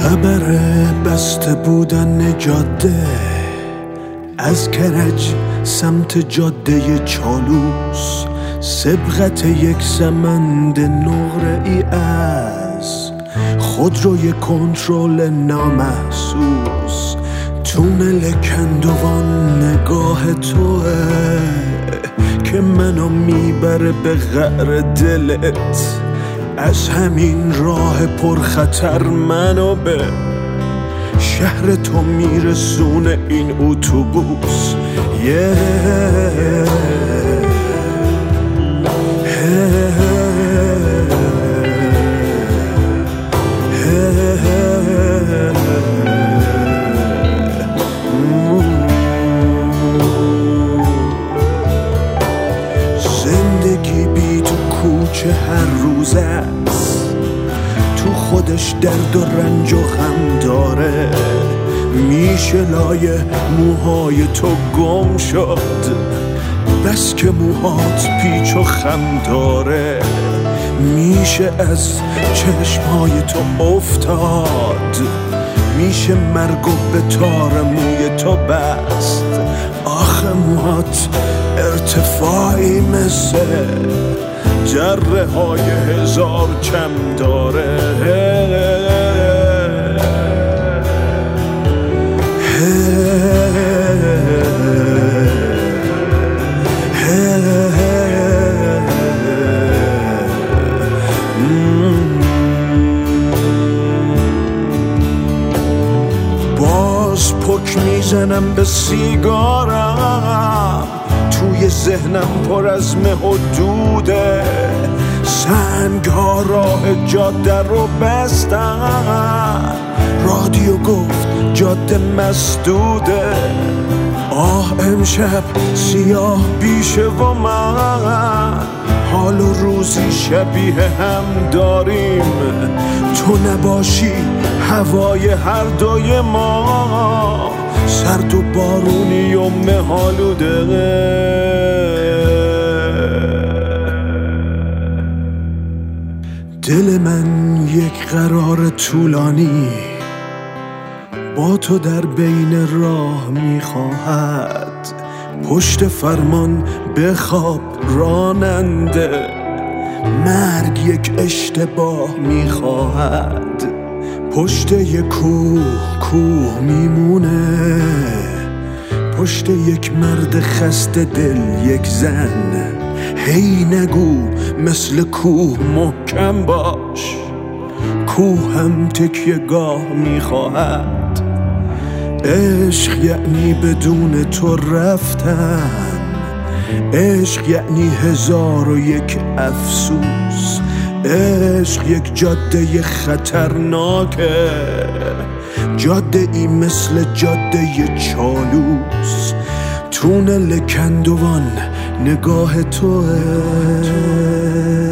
خبر بسته بودن جاده از کرج سمت جاده چالوس، سبقت یک سمند نقره ای از خودروی کنترل نامحسوس. تونل کندوان نگاه توه که منو میبره به قعر دلت. از همین راه پرخطر منو به شهر تو میرسونه این اتوبوس. زندگی بی تو کوچه هر روز است، تو خودش درد و رنج و غم داره. میشه لای موهای تو گم شد بس که موهات پیچ و خم داره. میشه از چشمهای تو افتاد، میشه مرگ و به تار موی تو بست. آخه موهات ارتفاعی مثل جره های هزار چم داره. باز پک میزنم به سیگارم، توی ذهنم پر از مه و دوده. سنگ ها راه جاده رو بستن، رادیو گفت جاده مسدوده. امشب سیاه بیشه و من حال و روزی شبیه هم داریم. تو نباشی هوای هر دوی ما سرد و بارونی و مهالوده. دل من یک قرار طولانی با تو در بین راه میخواهد. پشت فرمان بخواب راننده، مرگ یک اشتباه میخواهد. پشت یک کوه میمونه، پشت یک مرد خسته دل یک زن. هی نگو مثل کوه محکم باش، کوه هم تکیه گاه میخواهد. عشق یعنی بدون تو رفتن، عشق یعنی 1001 افسوس. عشق یک جاده خطرناکه، جاده ای مثل جاده چالوس. تونل کندوان نگاه توه.